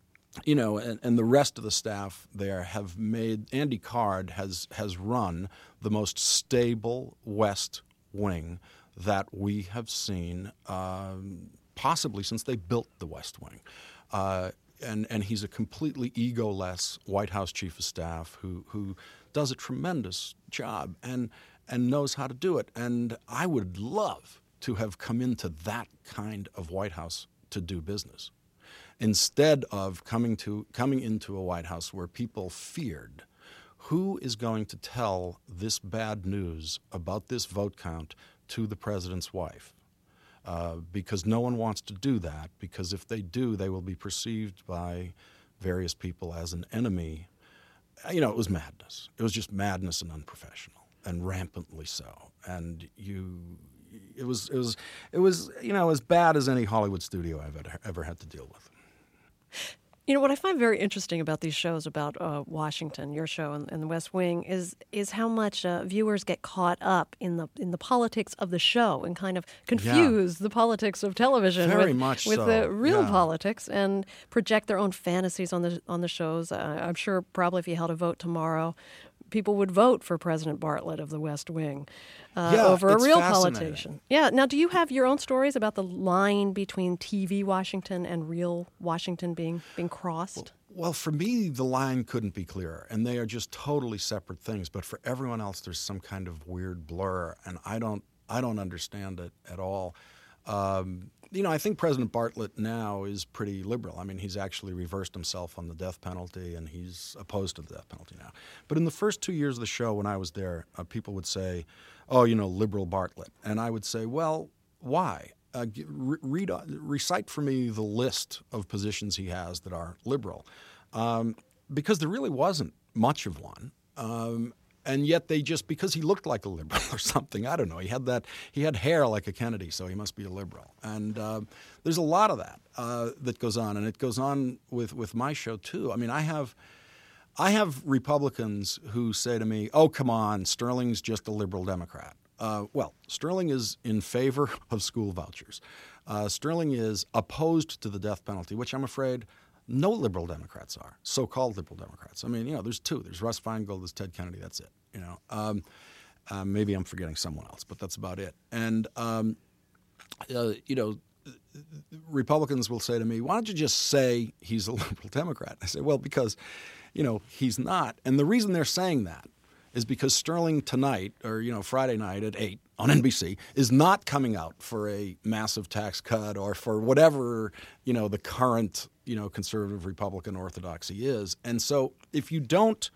the rest of the staff there have made, Andy Card has run the most stable West Wing that we have seen possibly since they built the West Wing. And he's a completely egoless White House chief of staff who does a tremendous job and knows how to do it. And I would love to have come into that kind of White House to do business, instead of coming into a White House where people feared who is going to tell this bad news about this vote count to the president's wife. Because no one wants to do that, because if they do, they will be perceived by various people as an enemy. It was madness. It was just madness and unprofessional, and rampantly so. And it was as bad as any Hollywood studio I've ever had to deal with. What I find very interesting about these shows about Washington, your show and the West Wing, is how much viewers get caught up in the politics of the show and kind of confuse the politics of television with the real politics and project their own fantasies on the shows. I'm sure probably if you held a vote tomorrow, people would vote for President Bartlett of the West Wing over a real politician. Yeah. Now, do you have your own stories about the line between TV Washington and real Washington being crossed? Well, for me, the line couldn't be clearer, and they are just totally separate things. But for everyone else, there's some kind of weird blur, and I don't understand it at all. I think President Bartlett now is pretty liberal. I mean, he's actually reversed himself on the death penalty, and he's opposed to the death penalty now. But in the first 2 years of the show, when I was there, people would say, "Oh, liberal Bartlett," and I would say, "Well, why? Recite for me the list of positions he has that are liberal," because there really wasn't much of one. And yet they just, because he looked like a liberal or something, I don't know. He had hair like a Kennedy, so he must be a liberal. And there's a lot of that that goes on, and it goes on with my show too. I mean, I have Republicans who say to me, "Oh, come on, Sterling's just a liberal Democrat." Well, Sterling is in favor of school vouchers. Sterling is opposed to the death penalty, which I'm afraid No liberal Democrats are, so-called liberal Democrats. I mean, there's two. There's Russ Feingold, there's Ted Kennedy, that's it. Maybe I'm forgetting someone else, but that's about it. And, Republicans will say to me, why don't you just say he's a liberal Democrat? I say, well, because, he's not. And the reason they're saying that is because Sterling tonight, or, Friday night at 8 on NBC, is not coming out for a massive tax cut or for whatever, the current, conservative Republican orthodoxy is. And so if you don't,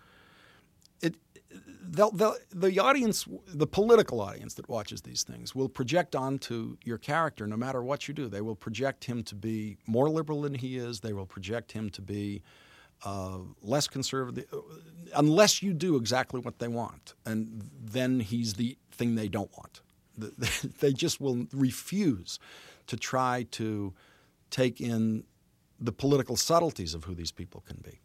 the audience, the political audience that watches these things will project onto your character no matter what you do. They will project him to be more liberal than he is. They will project him to be less conservative, unless you do exactly what they want. And then he's the thing they don't want. They just will refuse to try to take in the political subtleties of who these people can be.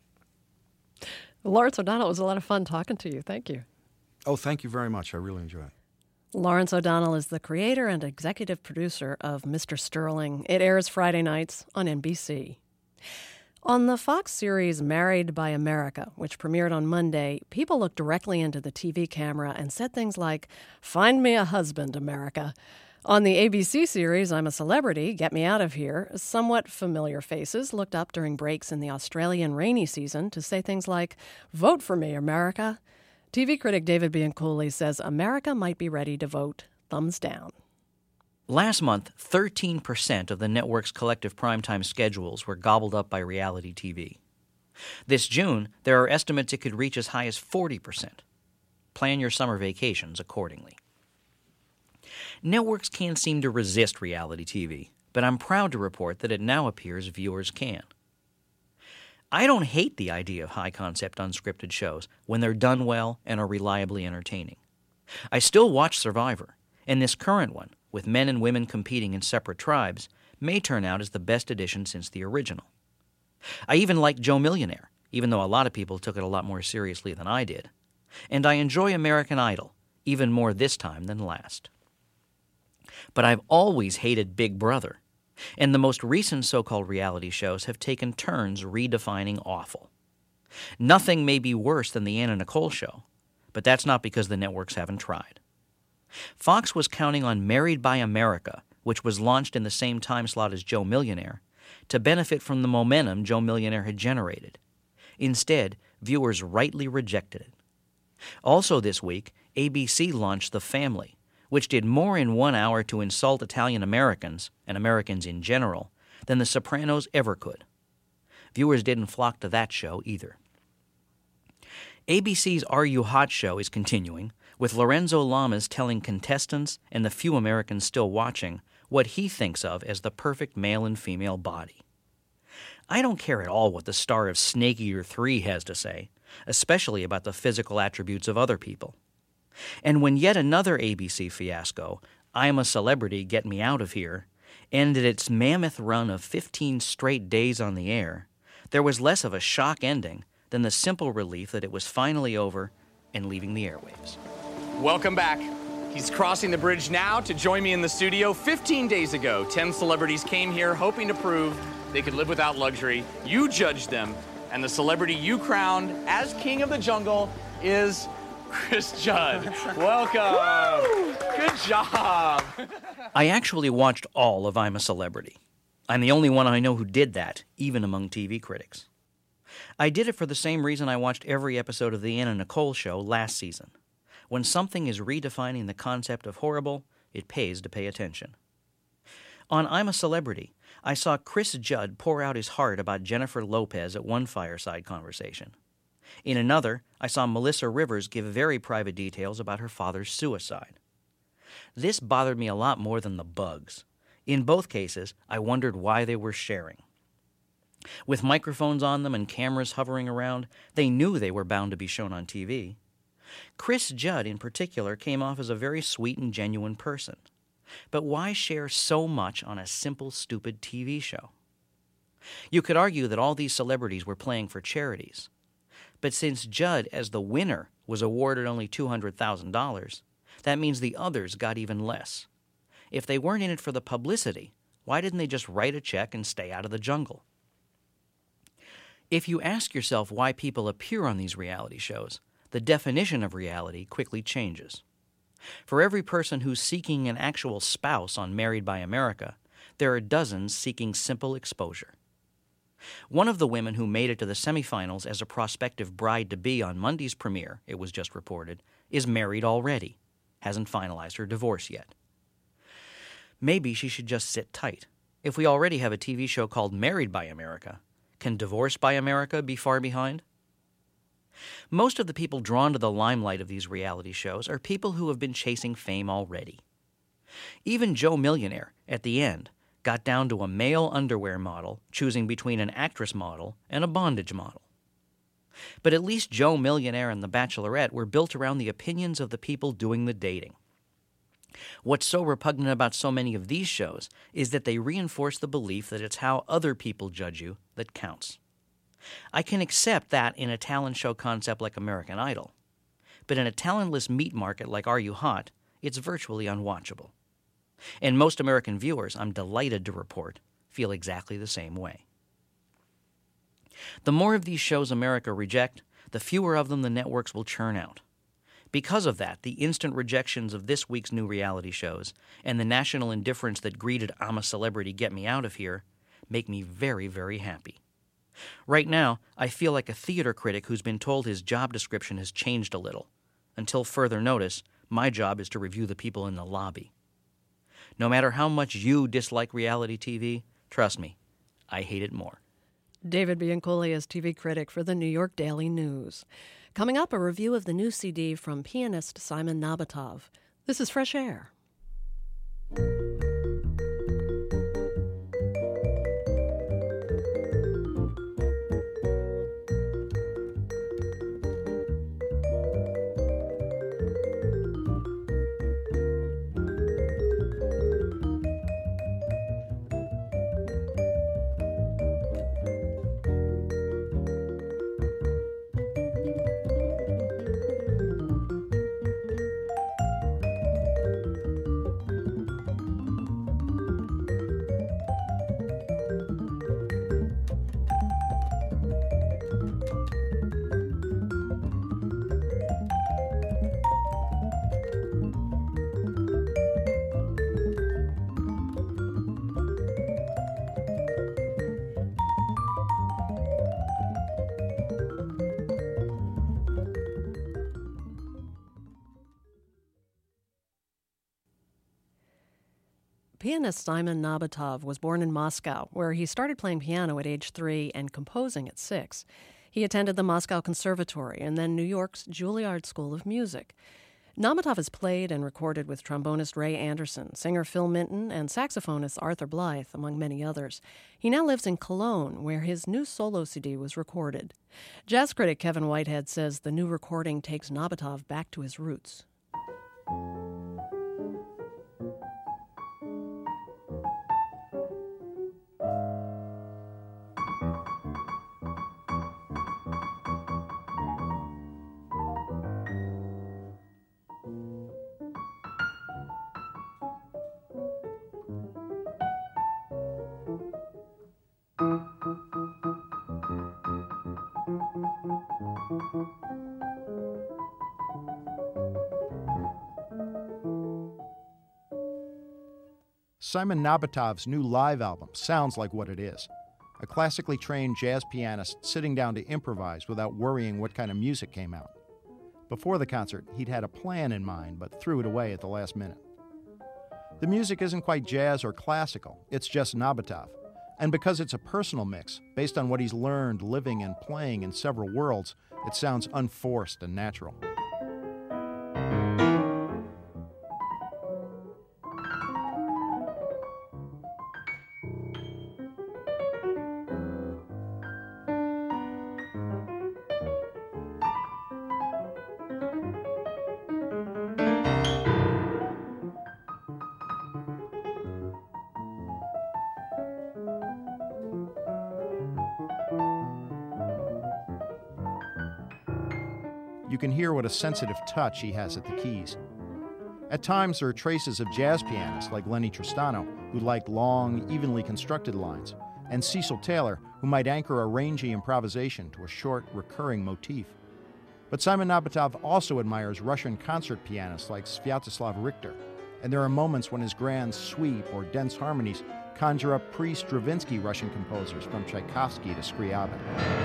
Lawrence O'Donnell, it was a lot of fun talking to you. Thank you. Oh, thank you very much. I really enjoyed it. Lawrence O'Donnell is the creator and executive producer of Mr. Sterling. It airs Friday nights on NBC. On the Fox series Married by America, which premiered on Monday, people looked directly into the TV camera and said things like, "Find me a husband, America." On the ABC series I'm a Celebrity, Get Me Out of Here, somewhat familiar faces looked up during breaks in the Australian rainy season to say things like, "Vote for me, America." TV critic David Bianculli says America might be ready to vote thumbs down. Last month, 13% of the network's collective primetime schedules were gobbled up by reality TV. This June, there are estimates it could reach as high as 40%. Plan your summer vacations accordingly. Networks can't seem to resist reality TV, but I'm proud to report that it now appears viewers can. I don't hate the idea of high-concept unscripted shows when they're done well and are reliably entertaining. I still watch Survivor, and this current one, with men and women competing in separate tribes, may turn out as the best edition since the original. I even like Joe Millionaire, even though a lot of people took it a lot more seriously than I did. And I enjoy American Idol, even more this time than last. But I've always hated Big Brother, and the most recent so-called reality shows have taken turns redefining awful. Nothing may be worse than the Anna Nicole Show, but that's not because the networks haven't tried. Fox was counting on Married by America, which was launched in the same time slot as Joe Millionaire, to benefit from the momentum Joe Millionaire had generated. Instead, viewers rightly rejected it. Also this week, ABC launched The Family, which did more in 1 hour to insult Italian Americans, and Americans in general, than The Sopranos ever could. Viewers didn't flock to that show either. ABC's Are You Hot show is continuing, with Lorenzo Lamas telling contestants and the few Americans still watching what he thinks of as the perfect male and female body. I don't care at all what the star of Snake Eater 3 has to say, especially about the physical attributes of other people. And when yet another ABC fiasco, I'm a Celebrity, Get Me Out of Here, ended its mammoth run of 15 straight days on the air, there was less of a shock ending than the simple relief that it was finally over and leaving the airwaves. Welcome back. He's crossing the bridge now to join me in the studio. 15 days ago, 10 celebrities came here hoping to prove they could live without luxury. You judged them, and the celebrity you crowned as king of the jungle is Chris Judd. Welcome. Good job. I actually watched all of I'm a Celebrity. I'm the only one I know who did that, even among TV critics. I did it for the same reason I watched every episode of The Anna Nicole Show last season. When something is redefining the concept of horrible, it pays to pay attention. On I'm a Celebrity, I saw Chris Judd pour out his heart about Jennifer Lopez at one fireside conversation. In another, I saw Melissa Rivers give very private details about her father's suicide. This bothered me a lot more than the bugs. In both cases, I wondered why they were sharing. With microphones on them and cameras hovering around, they knew they were bound to be shown on TV. Chris Judd, in particular, came off as a very sweet and genuine person. But why share so much on a simple, stupid TV show? You could argue that all these celebrities were playing for charities. But since Judd, as the winner, was awarded only $200,000, that means the others got even less. If they weren't in it for the publicity, why didn't they just write a check and stay out of the jungle? If you ask yourself why people appear on these reality shows, the definition of reality quickly changes. For every person who's seeking an actual spouse on Married by America, there are dozens seeking simple exposure. One of the women who made it to the semifinals as a prospective bride-to-be on Monday's premiere, it was just reported, is married already, hasn't finalized her divorce yet. Maybe she should just sit tight. If we already have a TV show called Married by America, can Divorced by America be far behind? Most of the people drawn to the limelight of these reality shows are people who have been chasing fame already. Even Joe Millionaire, at the end, got down to a male underwear model, choosing between an actress model and a bondage model. But at least Joe Millionaire and The Bachelorette were built around the opinions of the people doing the dating. What's so repugnant about so many of these shows is that they reinforce the belief that it's how other people judge you that counts. I can accept that in a talent show concept like American Idol, but in a talentless meat market like Are You Hot, it's virtually unwatchable. And most American viewers, I'm delighted to report, feel exactly the same way. The more of these shows America reject, the fewer of them the networks will churn out. Because of that, the instant rejections of this week's new reality shows and the national indifference that greeted I'm a Celebrity, Get Me Out of Here make me very, very happy. Right now, I feel like a theater critic who's been told his job description has changed a little. Until further notice, my job is to review the people in the lobby. No matter how much you dislike reality TV, trust me, I hate it more. David Bianculi is TV critic for the New York Daily News. Coming up, a review of the new CD from pianist Simon Nabokov. This is Fresh Air. Pianist Simon Nabokov was born in Moscow, where he started playing piano at age 3 and composing at 6. He attended the Moscow Conservatory and then New York's Juilliard School of Music. Nabokov has played and recorded with trombonist Ray Anderson, singer Phil Minton, and saxophonist Arthur Blythe, among many others. He now lives in Cologne, where his new solo CD was recorded. Jazz critic Kevin Whitehead says the new recording takes Nabokov back to his roots. Simon Nabokov's new live album sounds like what it is. A classically trained jazz pianist sitting down to improvise without worrying what kind of music came out. Before the concert, he'd had a plan in mind, but threw it away at the last minute. The music isn't quite jazz or classical, it's just Nabokov. And because it's a personal mix, based on what he's learned living and playing in several worlds, it sounds unforced and natural. You can hear what a sensitive touch he has at the keys. At times, there are traces of jazz pianists like Lenny Tristano, who liked long, evenly constructed lines, and Cecil Taylor, who might anchor a rangy improvisation to a short, recurring motif. But Simon Nabokov also admires Russian concert pianists like Sviatoslav Richter, and there are moments when his grand sweep or dense harmonies conjure up pre-Stravinsky Russian composers from Tchaikovsky to Scriabin.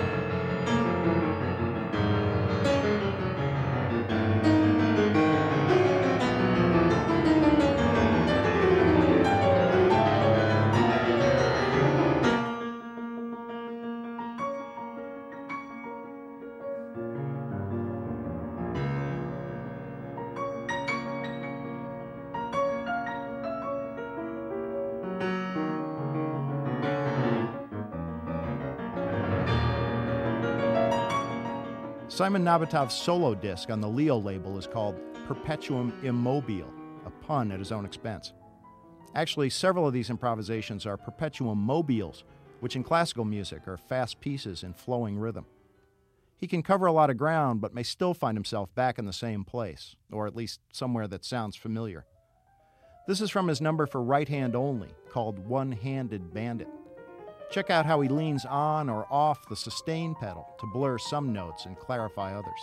Simon Nabokov's solo disc on the Leo label is called Perpetuum Immobile, a pun at his own expense. Actually, several of these improvisations are perpetuum mobiles, which in classical music are fast pieces in flowing rhythm. He can cover a lot of ground, but may still find himself back in the same place, or at least somewhere that sounds familiar. This is from his number for right hand only, called One-Handed Bandit. Check out how he leans on or off the sustain pedal to blur some notes and clarify others.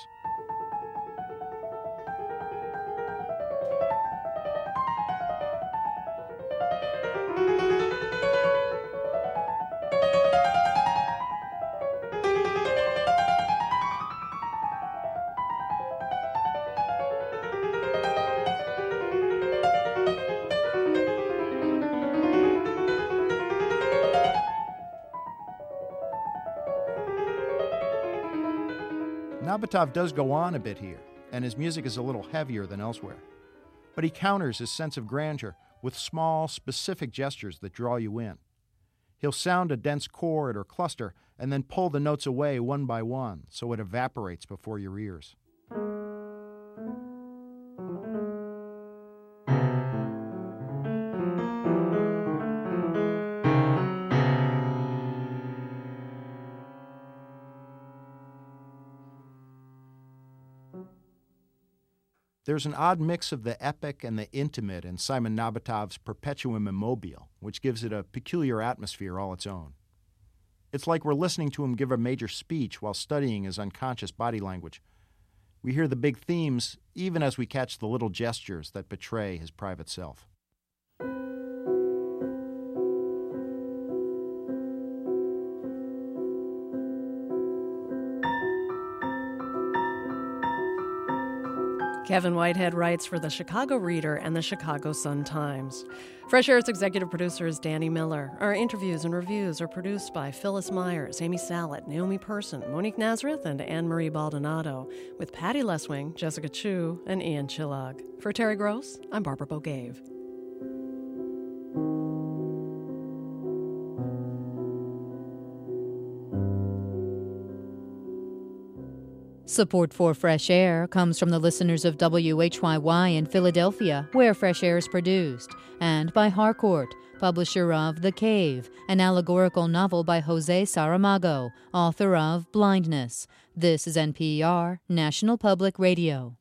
Nabokov does go on a bit here, and his music is a little heavier than elsewhere. But he counters his sense of grandeur with small, specific gestures that draw you in. He'll sound a dense chord or cluster and then pull the notes away one by one so it evaporates before your ears. There's an odd mix of the epic and the intimate in Simon Nabokov's Perpetuum Immobile, which gives it a peculiar atmosphere all its own. It's like we're listening to him give a major speech while studying his unconscious body language. We hear the big themes even as we catch the little gestures that betray his private self. Kevin Whitehead writes for the Chicago Reader and the Chicago Sun-Times. Fresh Air's executive producer is Danny Miller. Our interviews and reviews are produced by Phyllis Myers, Amy Salet, Naomi Person, Monique Nazareth, and Anne-Marie Baldonado, with Patty Leswing, Jessica Chu, and Ian Chillog. For Terry Gross, I'm Barbara Bogave. Support for Fresh Air comes from the listeners of WHYY in Philadelphia, where Fresh Air is produced, and by Harcourt, publisher of The Cave, an allegorical novel by Jose Saramago, author of Blindness. This is NPR, National Public Radio.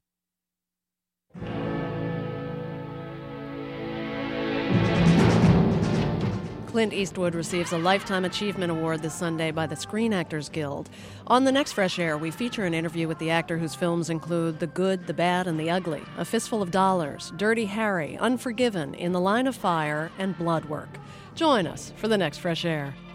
Clint Eastwood receives a Lifetime Achievement Award this Sunday by the Screen Actors Guild. On the next Fresh Air, we feature an interview with the actor whose films include The Good, the Bad, and the Ugly, A Fistful of Dollars, Dirty Harry, Unforgiven, In the Line of Fire, and Bloodwork. Join us for the next Fresh Air.